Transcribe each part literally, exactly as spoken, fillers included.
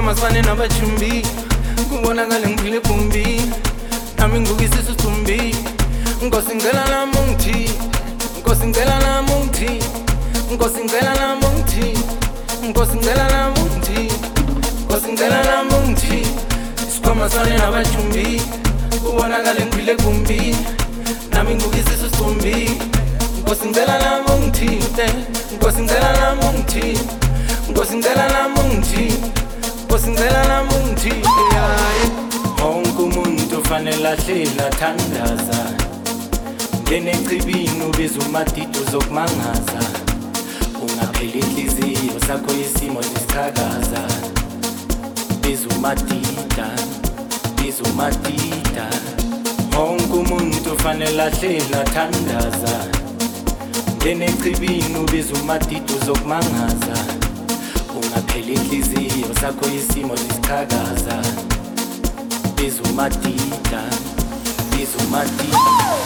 Sikhwama sifane nabajumbi kubonakala ngiphile bumbi nami ngukisisu stumbi Nkosi ngicela nami ungithi Nkosi ngicela nami ungithi Nkosi ngicela nami ungithi Nkosi ngicela nami ungithi Nkosi ngicela nami ungithi Sikhwama sifane nabajumbi kubonakala ngiphile bumbi nami ngukisisu stumbi Nkosi ngicela nami ungithi Nkosi ngicela nami ungithi Nkosi ngicela nami ungithi Nkosi ngicela nami ungithi Wonke umuntu ufanele ahleli athandaza Ngene echibini ubiza umadidi uzokumangaza Ungapheli inhliziyo sakho isimo sisiqhakaza Biza umadida, biza umadida Wonke umuntu ufanele ahleli athandaza Ngene echibini ubiza umadidi uzokumangaza Ungapheli inhliziyo sakho isimo sisiqhakaza Biza umadida, biza umadida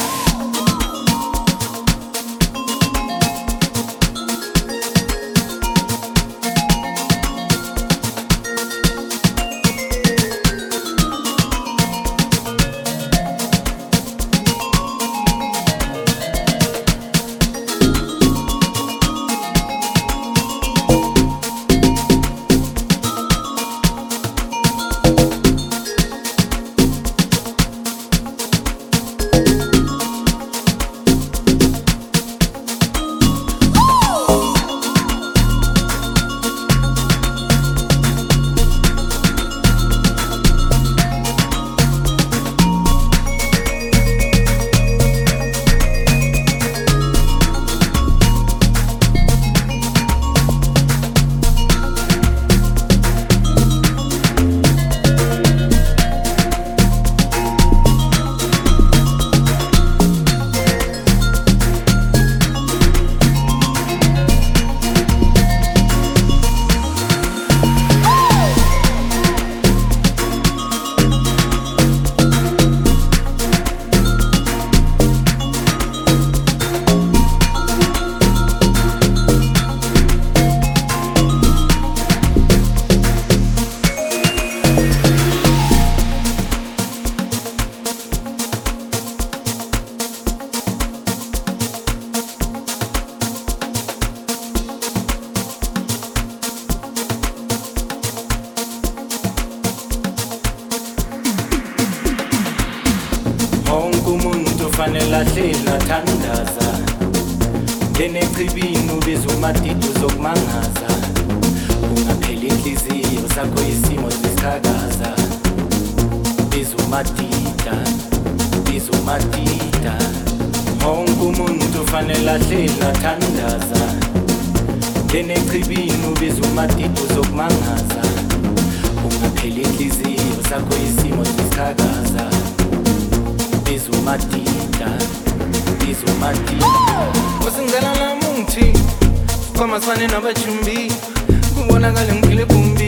Fanele ahleli athandaza Ngene echibini ubiza umadidi uzokumangaza Ungapheli inhliziyo sakho isimo sisiqhakaza Biza umadida, biza umadida Wonke umuntu fanele ahleli athandaza Ngene echibini ubiza umadidi uzokumangaza Ungapheli inhliziyo sakho isimo sisiqhakaza Biza umadida, biza umadida Nkosi ngicela nami ungithi Sikhwama sifane nabajumbi kubonakala ngiphile bumbi